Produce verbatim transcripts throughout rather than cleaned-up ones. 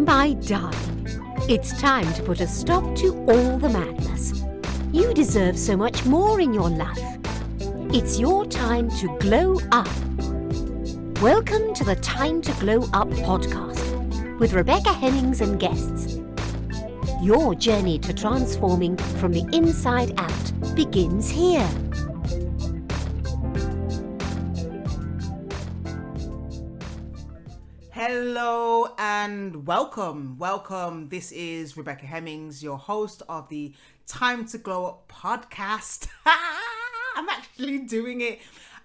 My darling, it's time to put a stop to all the madness. You deserve so much more in your life. It's your time to glow up. Welcome to the Time to Glow Up podcast with Rebecca Hemmings and guests. Your journey to transforming from the inside out begins here. Hello and welcome. Welcome. This is Rebecca Hemmings, your host of the Time to Glow Up podcast. I'm actually doing it.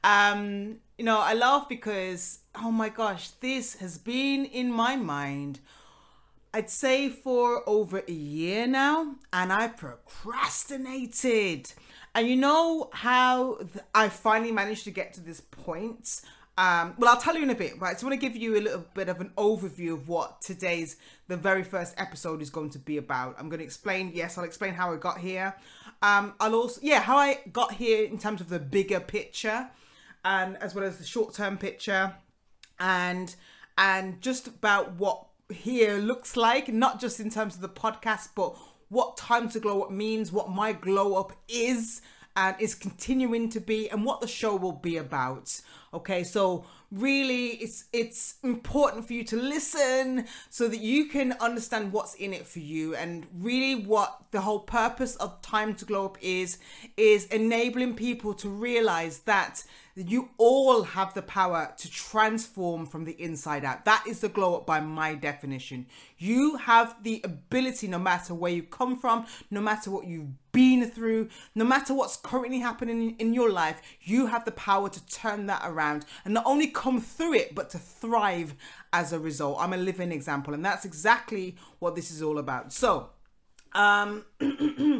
Um, you know, I laugh because, oh my gosh, this has been in my mind, I'd say for over a year now, and I've procrastinated. And you know how th- I finally managed to get to this point? Um, well, I'll tell you in a bit, but I just want to give you a little bit of an overview of what today's, the very first episode is going to be about. I'm going to explain, yes, I'll explain how I got here. Um, I'll also, yeah, how I got here in terms of the bigger picture, and as well as the short-term picture, and and just about what here looks like, not just in terms of the podcast, but what Time to Glow Up means, what my glow up is, and is continuing to be, and what the show will be about. Okay, so really it's it's important for you to listen so that you can understand what's in it for you, and really what the whole purpose of Time to Glow Up is is enabling people to realize that you all have the power to transform from the inside out. That is the glow up by my definition. You have the ability, no matter where you come from, no matter what you've been through, no matter what's currently happening in your life, you have the power to turn that around and not only come through it, but to thrive as a result. I'm a living example, and that's exactly what this is all about. So, Um, um,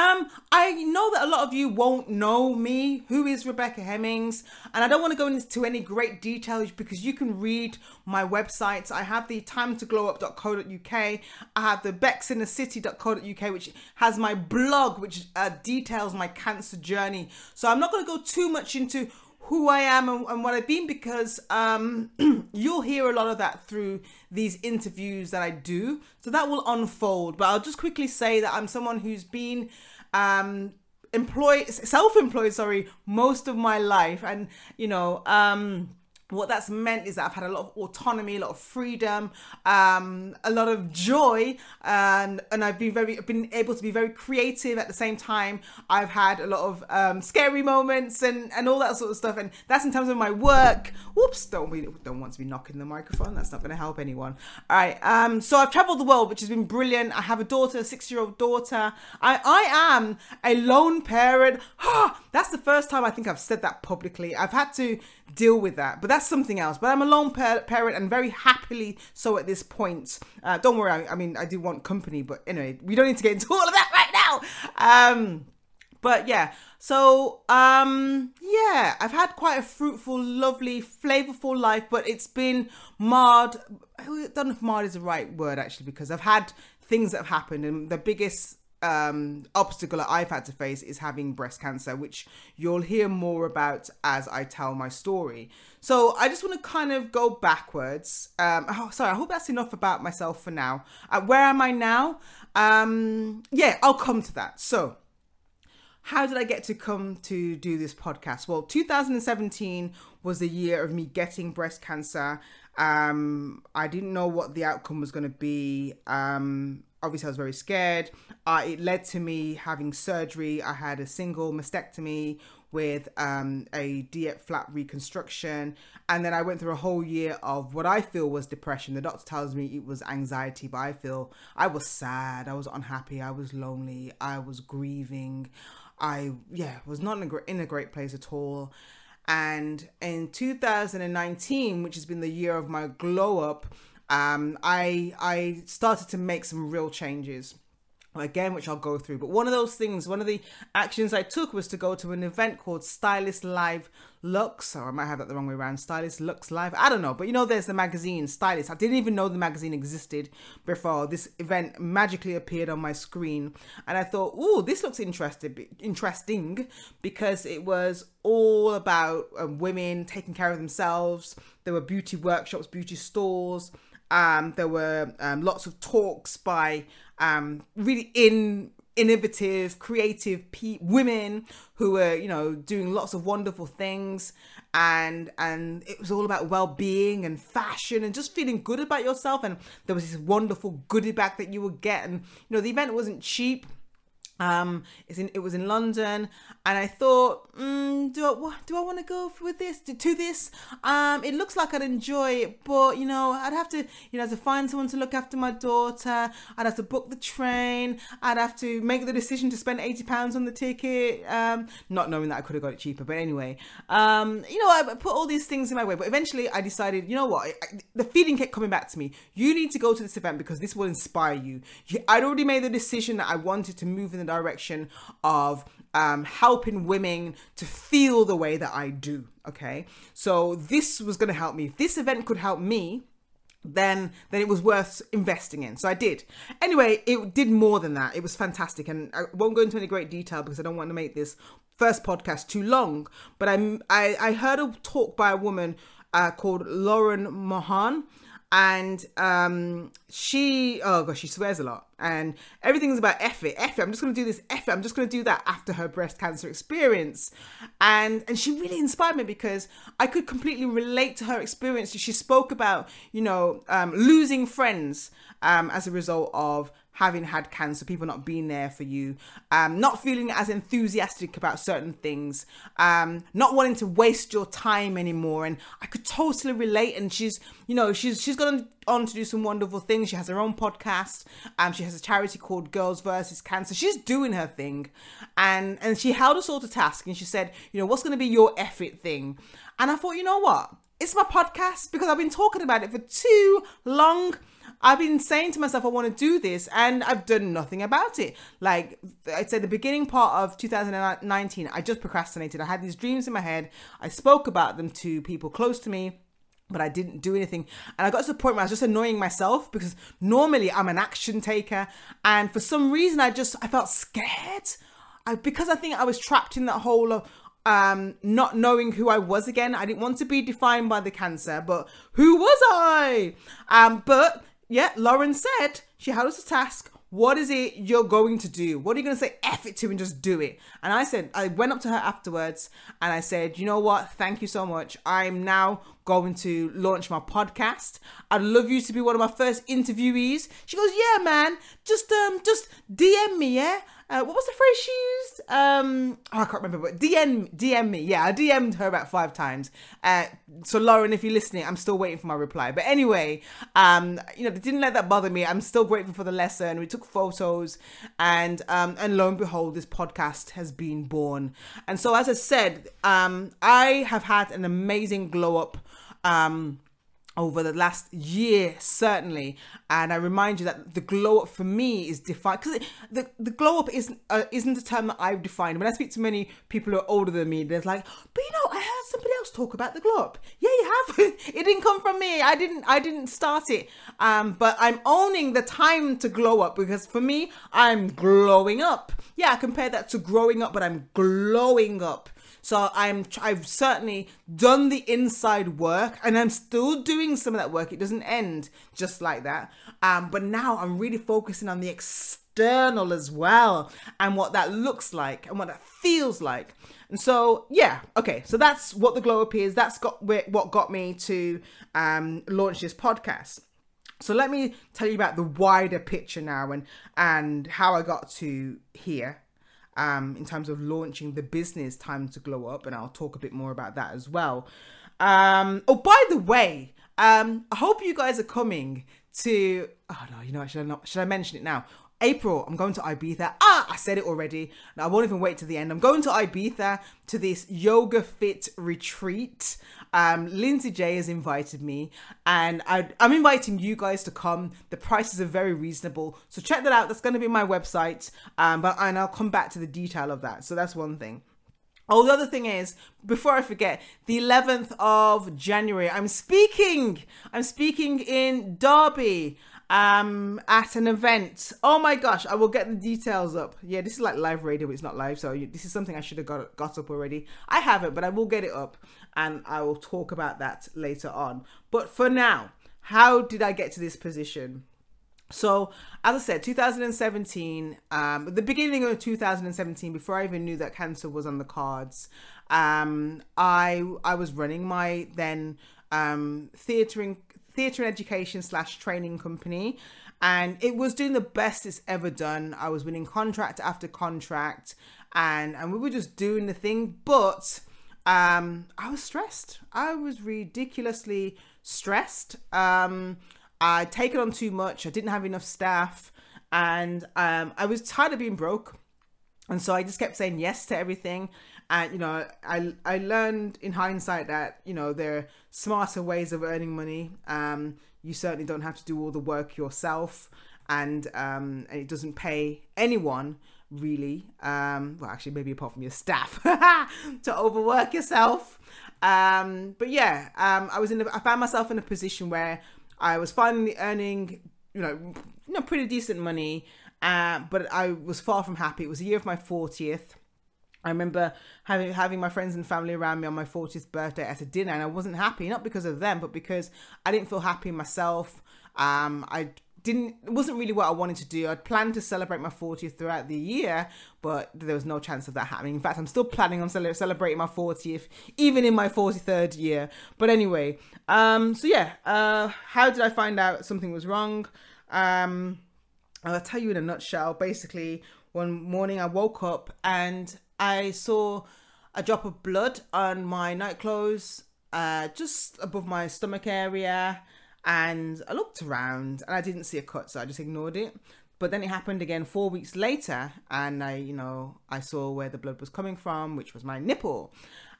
I know that a lot of you won't know me. Who is Rebecca Hemmings? And I don't want to go into any great details because you can read my websites. I have the time to glow up dot co dot uk. I have the becks in the city dot co dot uk, which has my blog, which uh, details my cancer journey. So I'm not going to go too much into who I am and, and what I've been, because um, you'll hear a lot of that through these interviews that I do. So that will unfold. But I'll just quickly say that I'm someone who's been um, employed, self-employed, sorry, most of my life. And, you know, um, what that's meant is that I've had a lot of autonomy, a lot of freedom, um, a lot of joy, and and I've been very, been able to be very creative at the same time. I've had a lot of um, scary moments and, and all that sort of stuff, and that's in terms of my work. Whoops! Don't we don't want to be knocking the microphone. That's not going to help anyone. All right. Um. So I've traveled the world, which has been brilliant. I have a daughter, a six-year-old daughter. I I am a lone parent. That's the first time I think I've said that publicly. I've had to deal with that, but that's something else. But I'm a lone par- parent and very happily so at this point. Uh, don't worry, I, I mean, I do want company, but anyway, we don't need to get into all of that right now. Um, but yeah, so um, yeah, I've had quite a fruitful, lovely, flavorful life, but it's been marred. I don't know if marred is the right word actually, because I've had things that have happened, and the biggest um obstacle that I've had to face is having breast cancer, which you'll hear more about as I tell my story. So I just want to kind of go backwards. Um oh, sorry, I hope that's enough about myself for now. Uh, where am I now? Um yeah, I'll come to that. So how did I get to come to do this podcast? Well, two thousand seventeen was the year of me getting breast cancer. Um, I didn't know what the outcome was going to be. Um, obviously, I was very scared. Uh, it led to me having surgery. I had a single mastectomy with um, a D F flap reconstruction. And then I went through a whole year of what I feel was depression. The doctor tells me it was anxiety, but I feel I was sad. I was unhappy. I was lonely. I was grieving. I, yeah, was not in a, gr- in a great place at all. And in two thousand nineteen, which has been the year of my glow up, um, I I started to make some real changes. Again, which I'll go through. But one of those things, one of the actions I took was to go to an event called Stylist Live Lux, or I might have that the wrong way around, Stylist Lux Live, I don't know. But you know, there's the magazine, Stylist. I didn't even know the magazine existed before this event magically appeared on my screen. And I thought, ooh, this looks interesting, interesting because it was all about uh, women taking care of themselves. There were beauty workshops, beauty stores, Um, there were um, lots of talks by um, really in innovative, creative pe- women who were, you know, doing lots of wonderful things. And and it was all about well-being and fashion and just feeling good about yourself. And there was this wonderful goodie bag that you would get. And, you know, the event wasn't cheap. Um, it's in, it was in London, and I thought, mm, do I do I want to go with this to, to this? Um, it looks like I'd enjoy it, but you know, I'd have to, you know, to find someone to look after my daughter. I'd have to book the train. I'd have to make the decision to spend eighty pounds on the ticket. Um, not knowing that I could have got it cheaper, but anyway, um, you know, I put all these things in my way. But eventually, I decided, you know what? I, the feeling kept coming back to me. You need to go to this event because this will inspire you. I'd already made the decision that I wanted to move in the direction of um, helping women to feel the way that I do. Okay, so this was going to help me. If this event could help me, then then it was worth investing in. So I did. Anyway, it did more than that. It was fantastic, and I won't go into any great detail because I don't want to make this first podcast too long. But I I, I heard a talk by a woman uh, called Lauren Mohan. And um, she, oh gosh, she swears a lot. And everything's about F it, F it. I'm just going to do this, F it. I'm just going to do that after her breast cancer experience. And and she really inspired me because I could completely relate to her experience. She spoke about, you know, um, losing friends um, as a result of having had cancer, people not being there for you, um, not feeling as enthusiastic about certain things, um, not wanting to waste your time anymore. And I could totally relate. And she's, you know, she's she's gone on to do some wonderful things. She has her own podcast. Um, she has a charity called Girls versus Cancer. She's doing her thing. And, and she held us all to task. And she said, you know, what's going to be your F it thing? And I thought, you know what? It's my podcast because I've been talking about it for too long. I've been saying to myself, I want to do this, and I've done nothing about it. Like I'd say the beginning part of two thousand nineteen, I just procrastinated. I had these dreams in my head. I spoke about them to people close to me, but I didn't do anything. And I got to the point where I was just annoying myself because normally I'm an action taker. And for some reason, I just, I felt scared I, because I think I was trapped in that whole of, um not knowing who I was again. I didn't want to be defined by the cancer, but who was I? Um, but yeah, Lauren said, she held us a task. What is it you're going to do? What are you going to say F it to and just do it? And I said, I went up to her afterwards and I said, you know what? Thank you so much. I'm now going to launch my podcast. I'd love you to be one of my first interviewees. She goes, yeah, man, just um, just D M me, yeah? Uh, what was the phrase she used? Um, oh, I can't remember, but D M, D M me. Yeah, I D M'd her about five times. Uh, so Lauren, if you're listening, I'm still waiting for my reply. But anyway, um, you know, they didn't let that bother me. I'm still grateful for the lesson. We took photos, and um, and lo and behold, this podcast has been born. And so, as I said, um, I have had an amazing glow up. Um, over the last year, certainly. And I remind you that the glow up for me is defined, because the, the glow up isn't, uh, isn't a term that I've defined. When I speak to many people who are older than me, there's like, but you know, I heard somebody else talk about the glow up. Yeah, you have. It didn't come from me. I didn't, I didn't start it. Um, but I'm owning the time to glow up, because for me, I'm glowing up. Yeah, I compare that to growing up, but I'm glowing up. So I'm, I've certainly done the inside work, and I'm still doing some of that work. It doesn't end just like that. Um, but now I'm really focusing on the external as well, and what that looks like and what that feels like. And so, yeah, okay. So that's what the glow up is. That's got what got me to um, launch this podcast. So let me tell you about the wider picture now, and and how I got to here. Um, in terms of launching the business Time to Glow Up, and I'll talk a bit more about that as well. Um, oh, by the way, um, I hope you guys are coming to, oh no, you know, should I not, should I mention it now? April, I'm going to Ibiza. Ah, I said it already. Now, I won't even wait to the end. I'm going to Ibiza to this yoga fit retreat. Um, Lindsay J has invited me, and I, I'm inviting you guys to come. The prices are very reasonable, so check that out. That's going to be my website, um, but and I'll come back to the detail of that. So that's one thing. Oh, the other thing is, before I forget, the eleventh of January, I'm speaking. I'm speaking in Derby. Um, at an event. Oh my gosh, I will get the details up. Yeah, this is like live radio, but it's not live, so this is something I should have got got up already. I haven't, but I will get it up, and I will talk about that later on. But for now, how did I get to this position? So, as I said, two thousand seventeen, um, at the beginning of two thousand seventeen, before I even knew that cancer was on the cards, um, I I was running my then um, theatre theatre and education slash training company, and it was doing the best it's ever done. I was winning contract after contract, and and we were just doing the thing, but um, I was stressed. I was ridiculously stressed. Um, I'd taken on too much. I didn't have enough staff, and um, I was tired of being broke. And so I just kept saying yes to everything. And, you know, I I learned in hindsight that, you know, there are smarter ways of earning money. Um, you certainly don't have to do all the work yourself. And, um, and it doesn't pay anyone, really. Um, well, actually, maybe apart from your staff, to overwork yourself. Um, but yeah, um, I was in. A, I found myself in a position where I was finally earning, you know, you know, pretty decent money, uh, but I was far from happy. It was the year of my fortieth. I remember having having my friends and family around me on my fortieth birthday at a dinner, and I wasn't happy, not because of them, but because I didn't feel happy myself. Um, I didn't. It wasn't really what I wanted to do. I'd planned to celebrate my fortieth throughout the year, but there was no chance of that happening. In fact, I'm still planning on cele- celebrating my fortieth, even in my forty-third year. But anyway, um, so yeah, uh, how did I find out something was wrong? Um, I'll tell you in a nutshell. Basically, one morning I woke up and I saw a drop of blood on my nightclothes, uh, just above my stomach area. And I looked around and I didn't see a cut, so I just ignored it. But then it happened again four weeks later, and I, you know, I saw where the blood was coming from, which was my nipple.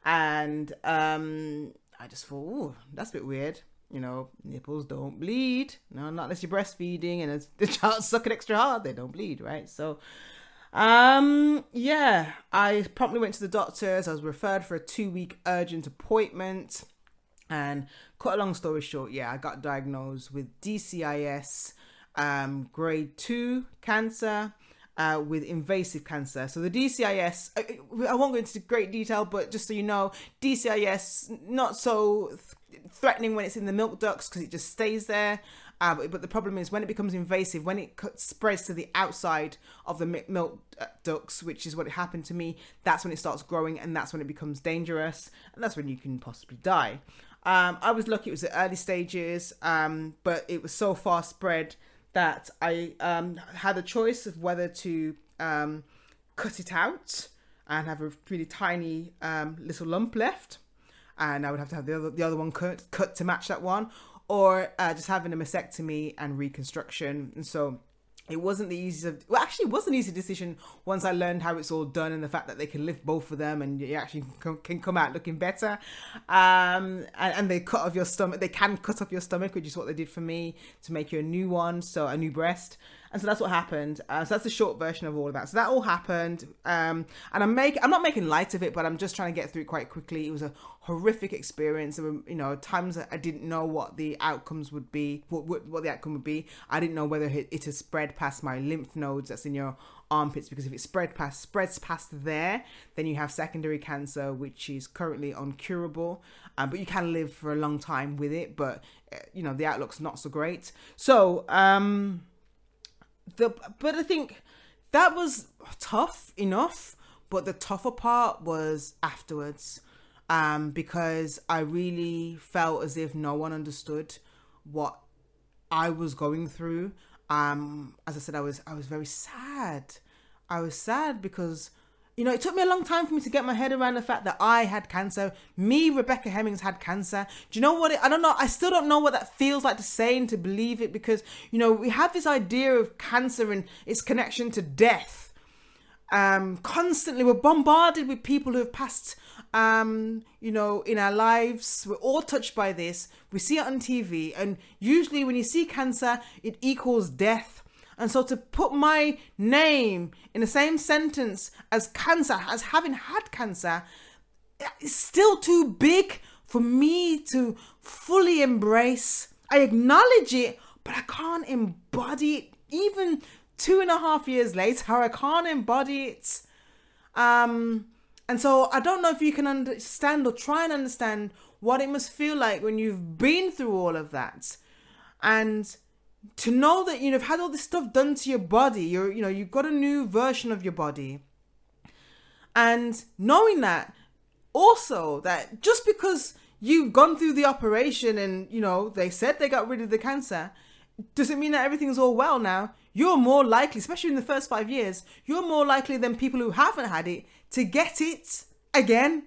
And um, I just thought, oh, that's a bit weird. You know, nipples don't bleed. No, not unless you're breastfeeding and the child's sucking extra hard, they don't bleed, right? So, um, yeah, I promptly went to the doctors. I was referred for a two-week urgent appointment. And cut a long story short, yeah, I got diagnosed with D C I S, um, grade two cancer, uh, with invasive cancer. So the D C I S, I, I won't go into great detail, but just so you know, D C I S, not so th- threatening when it's in the milk ducts because it just stays there. Uh, but, but the problem is when it becomes invasive, when it spreads to the outside of the milk ducts, which is what happened to me, that's when it starts growing, and that's when it becomes dangerous, and that's when you can possibly die. Um, I was lucky it was at early stages, um, but it was so far spread that I um, had a choice of whether to um, cut it out and have a really tiny um, little lump left, and I would have to have the other, the other one cut, cut to match that one, or uh, just having a mastectomy and reconstruction. And so it wasn't the easiest, well, actually it was an easy decision once I learned how it's all done and the fact that they can lift both of them and you actually can come out looking better. Um, and, and they cut off your stomach, they can cut off your stomach, which is what they did for me to make you a new one, so a new breast. And so that's what happened. Uh, so that's the short version of all of that. So that all happened. Um, and I'm make, I'm not making light of it, but I'm just trying to get through it quite quickly. It was a horrific experience. There were, you know, times that I didn't know what the outcomes would be, what, what, what the outcome would be. I didn't know whether it, it has spread past my lymph nodes that's in your armpits, because if it spread past, spreads past there, then you have secondary cancer, which is currently uncurable. Um, but you can live for a long time with it, but, uh, you know, the outlook's not so great. So, um... The, but I think that was tough enough, but the tougher part was afterwards, um, because I really felt as if no one understood what I was going through. Um, as I said, I was I was very sad. I was sad because, you know, it took me a long time for me to get my head around the fact that I had cancer. Me, Rebecca Hemmings, had cancer. Do you know what? It, I don't know. I still don't know what that feels like to say and to believe it, because, you know, we have this idea of cancer and its connection to death. Um, constantly, we're bombarded with people who have passed, um, you know, in our lives. We're all touched by this. We see it on T V. And usually when you see cancer, it equals death. And so to put my name in the same sentence as cancer, as having had cancer, is still too big for me to fully embrace. I acknowledge it, but I can't embody it. Even two and a half years later, I can't embody it. Um, and so I don't know if you can understand or try and understand what it must feel like when you've been through all of that. And to know that, you know, you've had all this stuff done to your body, you're, you know, you've got a new version of your body. And knowing that also that just because you've gone through the operation and, you know, they said they got rid of the cancer, doesn't mean that everything's all well now. You're more likely, especially in the first five years, you're more likely than people who haven't had it to get it again.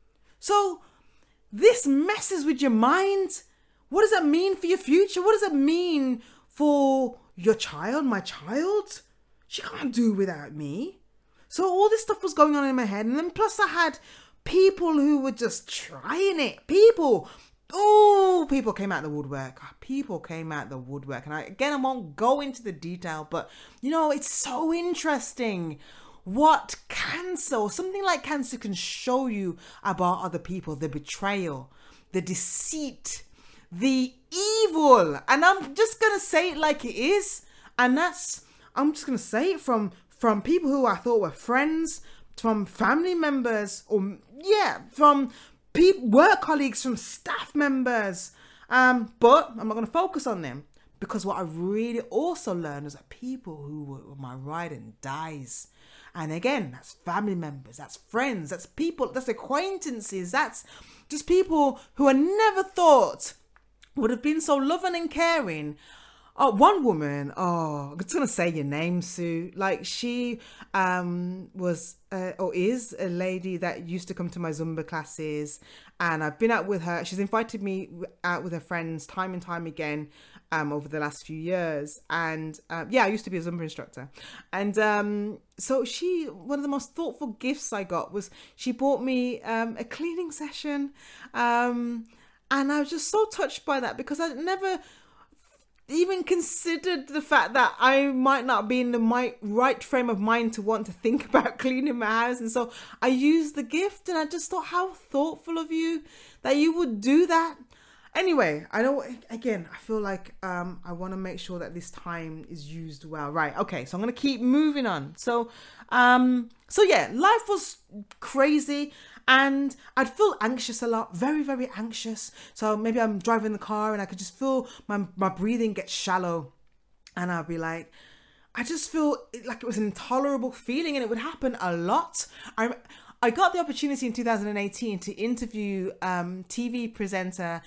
So this messes with your mind. What does that mean for your future? What does that mean for your child, my child? She can't do without me. So all this stuff was going on in my head. And then plus I had people who were just trying it. People, oh, people came out the woodwork. People came out the woodwork. And I, again, I won't go into the detail, but you know, it's so interesting what cancer or something like cancer can show you about other people. The betrayal, the deceit, the evil. And I'm just going to say it like it is. And that's, I'm just going to say it from, from people who I thought were friends, from family members, or yeah, from people, work colleagues, from staff members. Um, but I'm not going to focus on them, because what I really also learned is that people who were my ride and dies. And again, that's family members, that's friends, that's people, that's acquaintances, that's just people who I never thought would have been so loving and caring. Oh, one woman, oh, I'm just going to say your name, Sue. Like, she um, was, uh, or is, a lady that used to come to my Zumba classes. And I've been out with her. She's invited me out with her friends time and time again um, over the last few years. And uh, yeah, I used to be a Zumba instructor. And um, so she, one of the most thoughtful gifts I got was she bought me um, a cleaning session. Um, and I was just so touched by that, because I never even considered the fact that I might not be in the my, right frame of mind to want to think about cleaning my house. And so I used the gift, and I just thought, how thoughtful of you that you would do that. Anyway, I know, again, I feel like um, I want to make sure that this time is used well. Right. Okay. So I'm going to keep moving on. So, um, so yeah, life was crazy. And I'd feel anxious a lot, very, very anxious. So maybe I'm driving the car and I could just feel my, my breathing get shallow. And I'd be like, I just feel like it was an intolerable feeling, and it would happen a lot. I I got the opportunity in two thousand eighteen to interview um, T V presenter.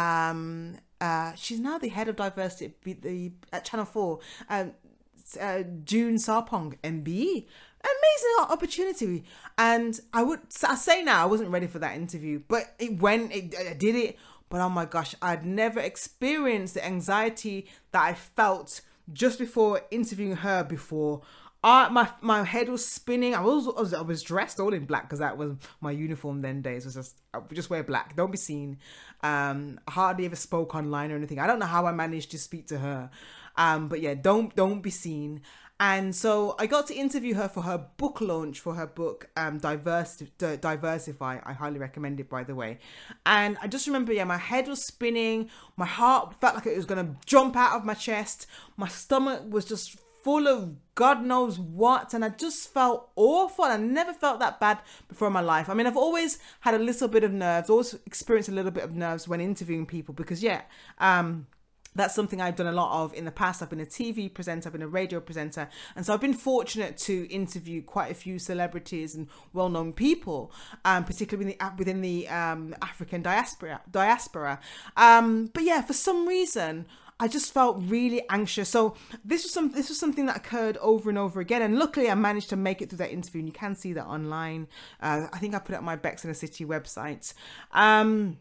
Um, uh, she's now the head of diversity at, the, at Channel four, um, uh, June Sarpong, M B E. Amazing opportunity. And I would I say now I wasn't ready for that interview, but it went, it, I did it. But oh my gosh, I'd never experienced the anxiety that I felt just before interviewing her before. I, my my head was spinning. I was, I was I was dressed all in black, because that was my uniform then days. Was just I would just wear black, don't be seen. Um, I hardly ever spoke online or anything. I don't know how I managed to speak to her. Um, but yeah, don't don't be seen. And so I got to interview her for her book launch for her book, um, Diverse, Diversify. I highly recommend it, by the way. And I just remember, yeah, my head was spinning. My heart felt like it was going to jump out of my chest. My stomach was just full of God knows what. And I just felt awful. I never felt that bad before in my life. I mean, I've always had a little bit of nerves, always experienced a little bit of nerves when interviewing people, because, yeah, um... that's something I've done a lot of in the past. I've been a T V presenter, I've been a radio presenter. And so I've been fortunate to interview quite a few celebrities and well-known people, um, particularly within the, within the um, African diaspora. diaspora. Um, but yeah, for some reason, I just felt really anxious. So this was some this was something that occurred over and over again. And luckily, I managed to make it through that interview. And you can see that online. Uh, I think I put it on my Bex in the City website. Um,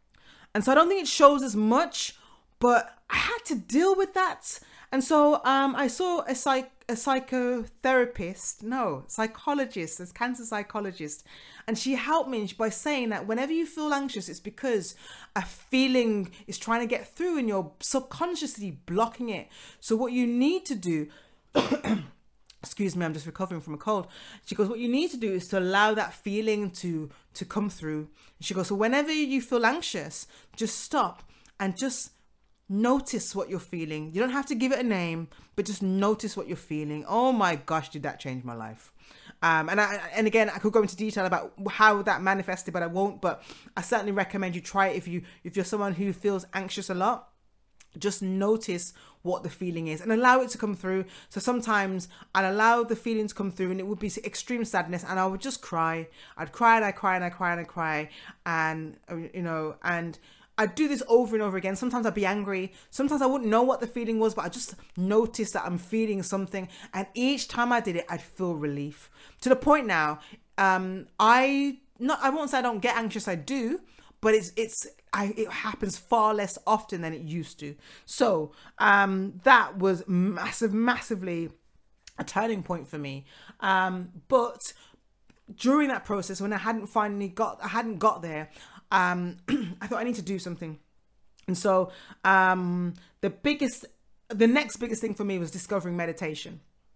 and so I don't think it shows as much, but I had to deal with that. And so um, I saw a, psych- a psychotherapist, no, psychologist, a cancer psychologist. And she helped me by saying that whenever you feel anxious, it's because a feeling is trying to get through and you're subconsciously blocking it. So what you need to do, excuse me, I'm just recovering from a cold. She goes, what you need to do is to allow that feeling to, to come through. She goes, so whenever you feel anxious, just stop and just notice what you're feeling. You don't have to give it a name, but just notice what you're feeling. Oh my gosh, did that change my life? Um, and I, and again, I could go into detail about how that manifested, but I won't. But I certainly recommend you try it if you if you're someone who feels anxious a lot. just notice what the feeling is and allow it to come through. So sometimes I'd allow the feeling to come through and it would be extreme sadness and I would just cry. I'd cry and I cry and I cry and I cry and, you know, and I'd do this over and over again. Sometimes I'd be angry. Sometimes I wouldn't know what the feeling was, but I just noticed that I'm feeling something. And each time I did it, I'd feel relief. To the point now, um, I not I won't say I don't get anxious. I do, but it's it's I it happens far less often than it used to. So um, that was massive, massively a turning point for me. Um, but during that process, when I hadn't finally got, I hadn't got there. Um, I thought I need to do something. And so um, the biggest, the next biggest thing for me was discovering meditation.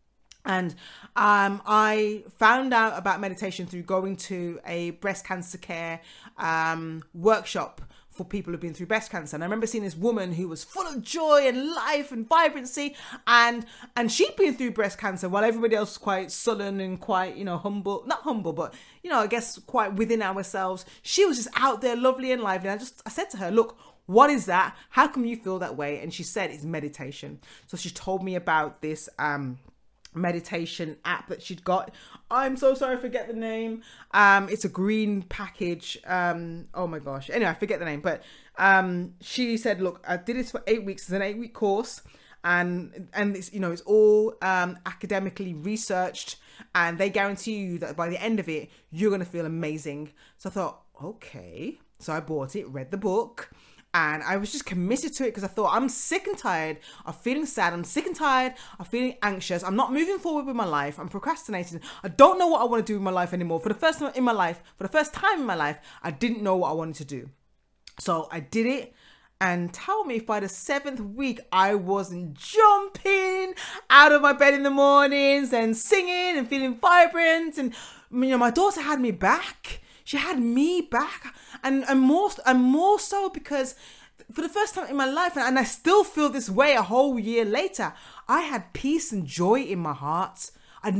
And um, I found out about meditation through going to a breast cancer care um, workshop for people who've been through breast cancer. And I remember seeing this woman who was full of joy and life and vibrancy. And and she'd been through breast cancer while everybody else was quite sullen and quite, you know, humble. Not humble, but, you know, I guess quite within ourselves. She was just out there lovely and lively. And I just, I said to her, look, what is that? How come you feel that way? And she said, it's meditation. So she told me about this um meditation app that she'd got. I'm so sorry, I forget the name. Um, it's a green package. Um, oh my gosh. Anyway, I forget the name. But um, she said, look, I did this for eight weeks. It's an eight week course. And, and it's, you know, it's all um, academically researched. And they guarantee you that by the end of it, you're going to feel amazing. So I thought, okay. So I bought it, read the book. And I was just committed to it because I thought, I'm sick and tired of feeling sad. I'm sick and tired of feeling anxious. I'm not moving forward with my life. I'm procrastinating. I don't know what I want to do with my life anymore. For the first time in my life, for the first time in my life, I didn't know what I wanted to do. So I did it. And tell me if by the seventh week, I wasn't jumping out of my bed in the mornings and singing and feeling vibrant. And, you know, my daughter had me back. She had me back, and, and more and more so because for the first time in my life, and I still feel this way a whole year later, I had peace and joy in my heart. I'd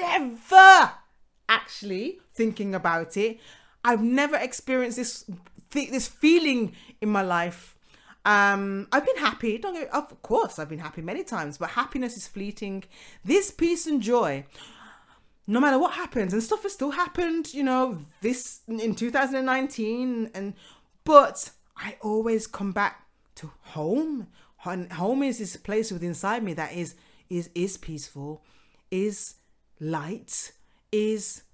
never actually, thinking about it, I've never experienced this this feeling in my life. Um, I've been happy. Don't get, of course, I've been happy many times, but happiness is fleeting. This peace and joy, no matter what happens, and stuff has still happened, you know, this in two thousand nineteen, and but I always come back to home. Home is this place within inside me that is is is peaceful, is light, is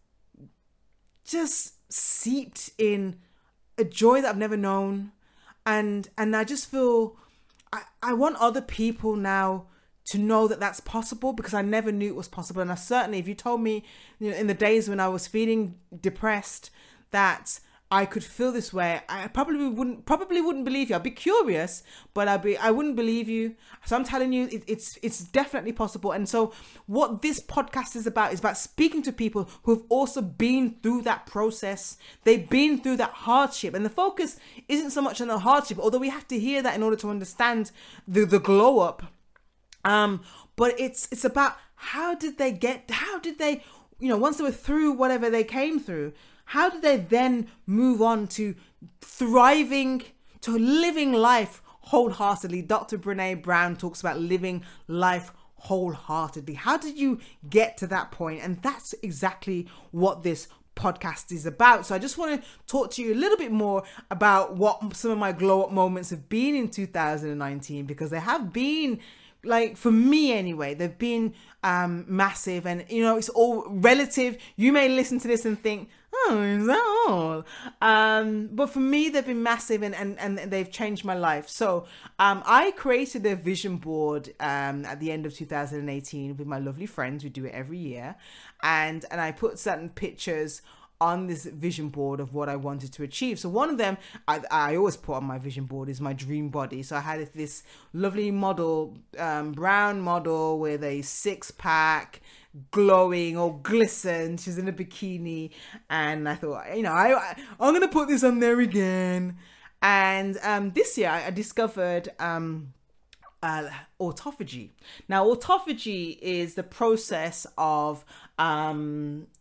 just seeped in a joy that I've never known, and and I just feel I, I want other people now to know that that's possible, because I never knew it was possible. And I certainly, if you told me, you know, in the days when I was feeling depressed that I could feel this way, I probably wouldn't probably wouldn't believe you. I'd be curious, but I'd be I wouldn't believe you. So I'm telling you, it, it's it's definitely possible. And so what this podcast is about is about speaking to people who've also been through that process. They've been through that hardship, and the focus isn't so much on the hardship, although we have to hear that in order to understand the the glow up. Um, but it's it's about how did they get, how did they, you know, once they were through whatever they came through, how did they then move on to thriving, to living life wholeheartedly? Doctor Brené Brown talks about living life wholeheartedly. How did you get to that point? And that's exactly what this podcast is about. So I just want to talk to you a little bit more about what some of my glow up moments have been in two thousand nineteen, because they have been, like, for me anyway, they've been um, massive. And, you know, it's all relative. You may listen to this and think, oh, is that all? Um, but for me, they've been massive, and, and, and they've changed my life. So um, I created a vision board um, at the end of two thousand eighteen with my lovely friends. We do it every year. And, and I put certain pictures on this vision board of what I wanted to achieve. So one of them I, I always put on my vision board is my dream body. So I had this lovely model, um, brown model with a six pack, glowing or glistened. She's in a bikini, and I thought, you know, I, I I'm gonna put this on there again. And um, this year I, I discovered um, uh, autophagy. Now, autophagy is the process of um,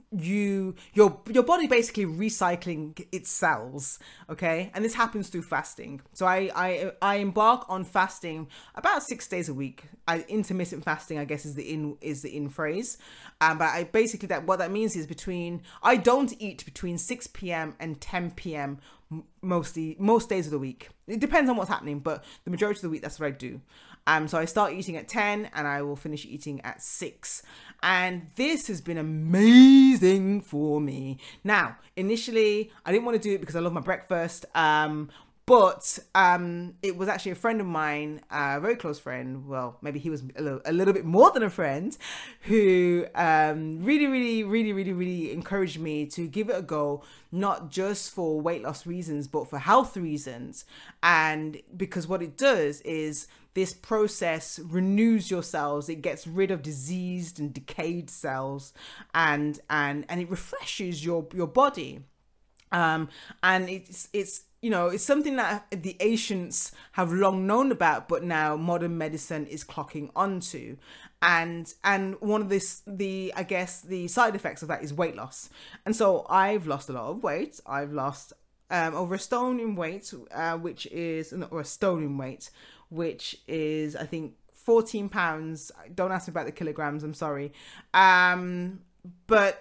you your your body basically recycling its cells, okay, and this happens through fasting. So I I I embark on fasting about six days a week. I, intermittent fasting, I guess, is the in is the in phrase, um, but I basically that what that means is between I don't eat between six p.m. and ten p.m. mostly most days of the week. It depends on what's happening, but the majority of the week that's what I do. Um, so I start eating at ten and I will finish eating at six. And this has been amazing for me. Now, initially, I didn't want to do it because I love my breakfast. Um, but um, it was actually a friend of mine, a very close friend. Well, maybe he was a little, a little bit more than a friend, who um, really, really, really, really, really encouraged me to give it a go, not just for weight loss reasons, but for health reasons. And because what it does is this process renews your cells. It gets rid of diseased and decayed cells, and and and it refreshes your your body. Um, and it's it's you know it's something that the ancients have long known about, but now modern medicine is clocking onto. And and one of this the I guess the side effects of that is weight loss. And so I've lost a lot of weight. I've lost um, over a stone in weight, uh, which is or a stone in weight. which is, I think, fourteen pounds. Don't ask me about the kilograms, I'm sorry. Um, but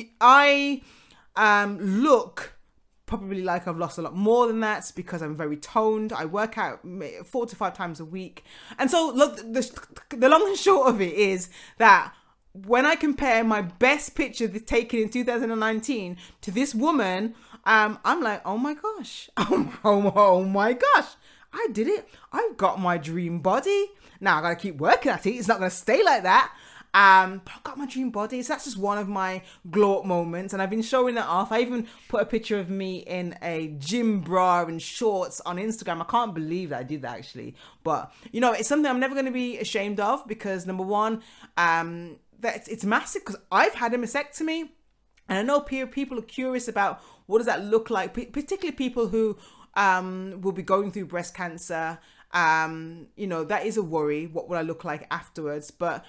I um, look probably like I've lost a lot more than that because I'm very toned. I work out four to five times a week. And so, look, the, the long and short of it is that when I compare my best picture taken in two thousand nineteen to this woman, um, I'm like, oh my gosh, oh, oh, oh my gosh. I did it. I've got my dream body. Now I gotta keep working at it. It's not gonna stay like that. Um, but I've got my dream body. So that's just one of my glow up moments, and I've been showing it off. I even put a picture of me in a gym bra and shorts on Instagram. I can't believe that I did that actually. But you know, it's something I'm never gonna be ashamed of because number one, um, that it's, it's massive because I've had a mastectomy, and I know people are curious about what does that look like, particularly people who um will be going through breast cancer. Um you know, that is a worry. What will I look like afterwards? But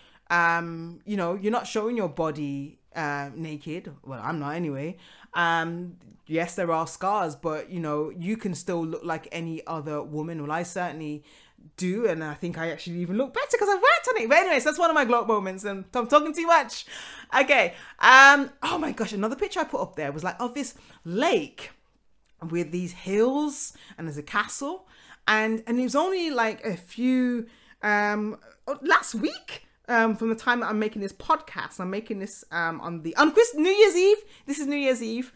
um you know, you're not showing your body uh naked. Well, I'm not anyway. Um yes, there are scars, but you know, you can still look like any other woman. Well, I certainly do, and I think I actually even look better because I've worked on it. But anyways, that's one of my glow up moments, and I'm talking too much. Okay. Um oh my gosh, another picture I put up there was like of this lake with these hills, and there's a castle, and and it was only like a few um last week um from the time that I'm making this podcast. I'm making this um on the on Chris New Year's Eve. This is New Year's Eve.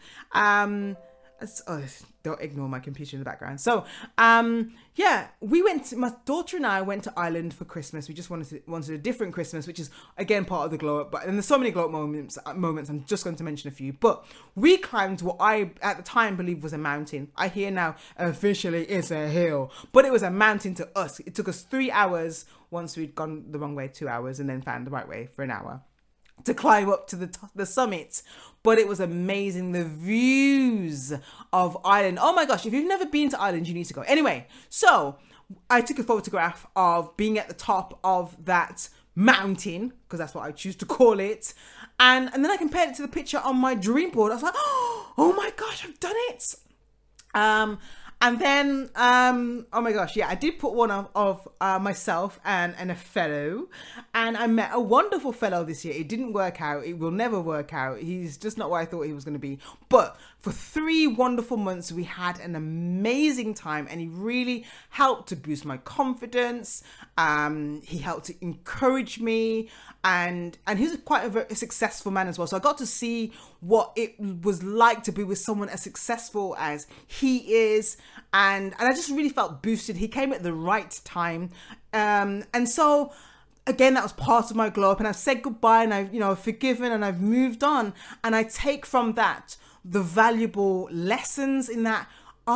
Um oh, don't ignore my computer in the background. So um yeah, we went to, my daughter and I went to Ireland for Christmas. We just wanted to, wanted a different Christmas, which is again part of the glow up. But and there's so many glow up moments. Moments. I'm just going to mention a few. But we climbed what I at the time believed was a mountain. I hear now officially it's a hill, but it was a mountain to us. It took us three hours once we'd gone the wrong way, two hours, and then found the right way for an hour to climb up to the t- the summit. But it was amazing. The views of Ireland. Oh my gosh, if you've never been to Ireland, you need to go. Anyway, so I took a photograph of being at the top of that mountain, because that's what I choose to call it. And, and then I compared it to the picture on my dream board. I was like, oh my gosh, I've done it. Um, And then, um, oh my gosh, yeah, I did put one of, of uh, myself and, and a fellow, and I met a wonderful fellow this year. It didn't work out. It will never work out. He's just not what I thought he was going to be. But for three wonderful months, we had an amazing time, and he really helped to boost my confidence. Um, he helped to encourage me, and and he's quite a, very, a successful man as well. So I got to see what it was like to be with someone as successful as he is. And and I just really felt boosted. He came at the right time. Um, and so, again, that was part of my glow up. And I've said goodbye, and I've, you know, forgiven, and I've moved on. And I take from that the valuable lessons in that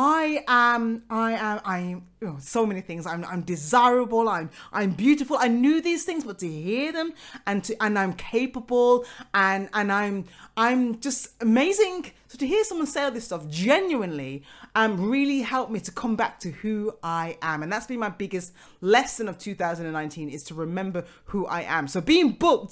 I am, I am, I am, you know, so many things. I'm, I'm desirable. I'm, I'm beautiful. I knew these things, but to hear them and to, and I'm capable, and, and I'm, I'm just amazing. So to hear someone say all this stuff genuinely, um, really helped me to come back to who I am. And that's been my biggest lesson of two thousand nineteen, is to remember who I am. So being booked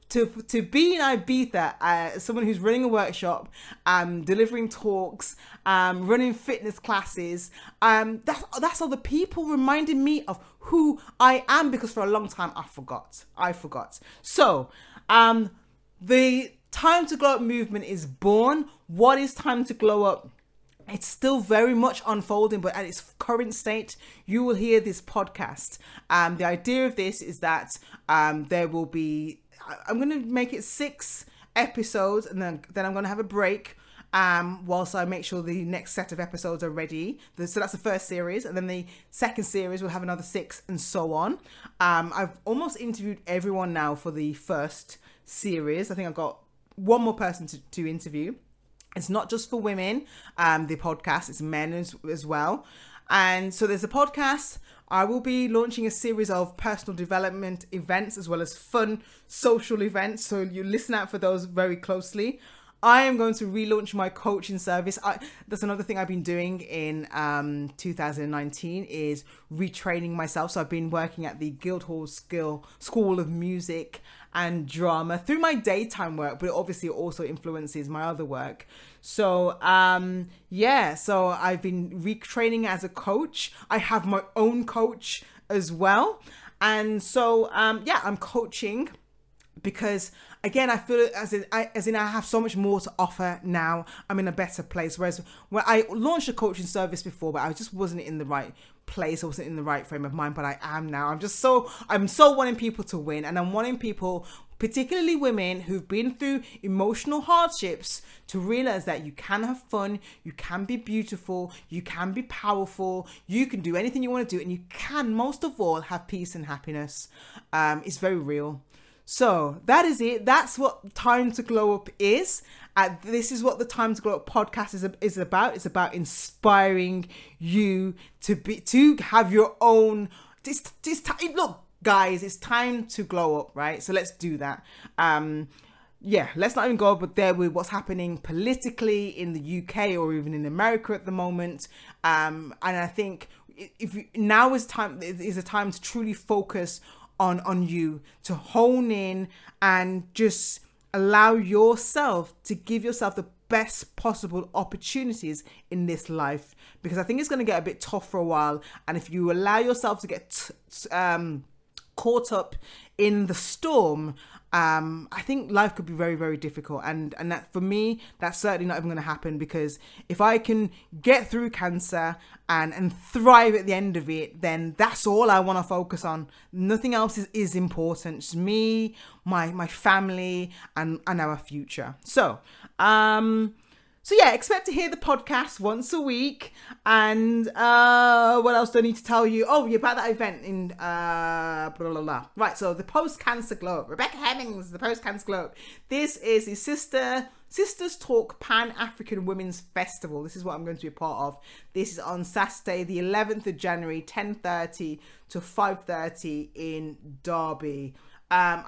to to be in Ibiza, uh, someone who's running a workshop, um, delivering talks, um, running fitness classes, um, that's that's all the people reminding me of who I am, because for a long time I forgot. I forgot. So, um, the Time to Glow Up movement is born. What is Time to Glow Up? It's still very much unfolding, but at its current state, you will hear this podcast. Um, the idea of this is that um, there will be, I'm going to make it six episodes, and then, then I'm going to have a break um, whilst I make sure the next set of episodes are ready. So that's the first series, and then the second series will have another six, and so on. Um, I've almost interviewed everyone now for the first series. I think I've got one more person to, to interview. It's not just for women, um, the podcast, it's men as, as well. And so there's a podcast. I will be launching a series of personal development events as well as fun social events. So you listen out for those very closely. I am going to relaunch my coaching service. I, that's another thing I've been doing in um, two thousand nineteen is retraining myself. So I've been working at the Guildhall Skill School of Music and Drama through my daytime work, but it obviously also influences my other work. So um, yeah, so I've been retraining as a coach. I have my own coach as well. And so um, yeah, I'm coaching because again, I feel as in I, as in I have so much more to offer now. I'm in a better place. Whereas when I launched a coaching service before, but I just wasn't in the right place. I wasn't in the right frame of mind, but I am now. I'm just so, I'm so wanting people to win, and I'm wanting people, particularly women who've been through emotional hardships, to realize that you can have fun, you can be beautiful, you can be powerful, you can do anything you want to do, and you can, most of all, have peace and happiness. Um, it's very real. So that is it. That's what Time to Glow Up is. Uh, this is what the Time to Glow Up podcast is, is about. It's about inspiring you to be to have your own. This, this time, look, guys, it's time to glow up, right? So let's do that. Um, yeah, let's not even go but there with what's happening politically in the U K or even in America at the moment. Um, and I think if you, now is time is a time to truly focus on on you, to hone in and just allow yourself to give yourself the best possible opportunities in this life, because I think it's going to get a bit tough for a while, and if you allow yourself to get t- um caught up in the storm, um I think life could be very, very difficult, and and that for me, that's certainly not even going to happen, because if I can get through cancer and and thrive at the end of it, then that's all I want to focus on. Nothing else is, is important. It's me, my my family, and and our future. So um So yeah, expect to hear the podcast once a week. And uh, what else do I need to tell you? Oh, yeah, about that event in uh, blah, blah, blah. Right, so the Post-Cancer Glow Up. Rebecca Hemmings, the Post-Cancer Glow Up. This is the Sister Sisters Talk Pan-African Women's Festival. This is what I'm going to be a part of. This is on Saturday, the eleventh of January, ten thirty to five thirty in Derby. Um,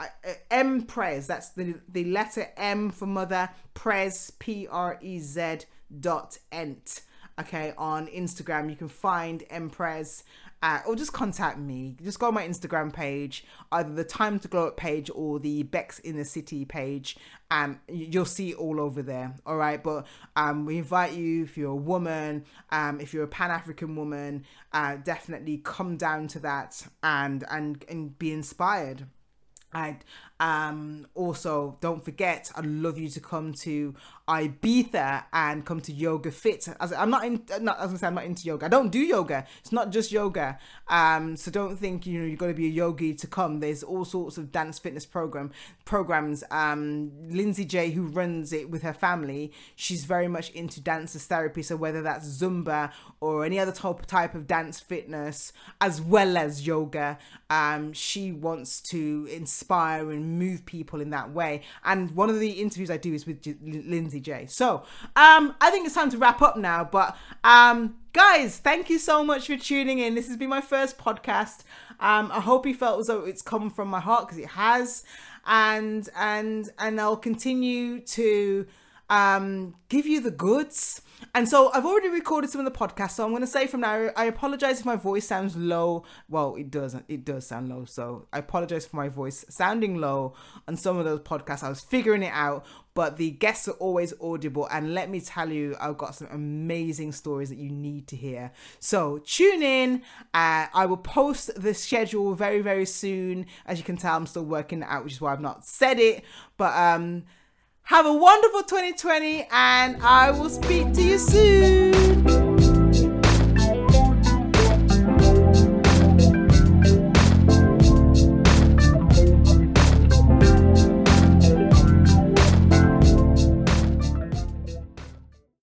M Prez, that's the, the letter M for mother, Prez, P R E Z dot ent. Okay, on Instagram, you can find M Prez, uh, or just contact me. Just go on my Instagram page, either the Time to Glow Up page or the Bex in the City page, and you'll see it all over there. All right, but um, we invite you, if you're a woman, um, if you're a Pan-African woman, uh, definitely come down to that and and and be inspired. And um, also, don't forget, I'd love you to come to Ibiza and come to Yoga Fit. As I'm not in, not as I say, I'm not into yoga. I don't do yoga. It's not just yoga. Um, so don't think you know you've got to be a yogi to come. There's all sorts of dance fitness program programs. Um, Lindsay J, who runs it with her family, she's very much into dancers therapy. So whether that's Zumba or any other type type of dance fitness, as well as yoga, um, she wants to inspire and move people in that way. And one of the interviews I do is with J- Lindsay J. So um, I think it's time to wrap up now. But um, guys, thank you so much for tuning in. This has been my first podcast. Um, I hope you felt as though it's come from my heart, because it has. And and and I'll continue to um, give you the goods. And so I've already recorded some of the podcasts, so I'm going to say from now, I apologize if my voice sounds low. Well, it doesn't. It does sound low, so I apologize for my voice sounding low on some of those podcasts. I was figuring it out, but the guests are always audible. And let me tell you, I've got some amazing stories that you need to hear. So tune in. Uh, I will post the schedule very, very soon. As you can tell, I'm still working it out, which is why I've not said it. But um. Have a wonderful twenty twenty, and I will speak to you soon.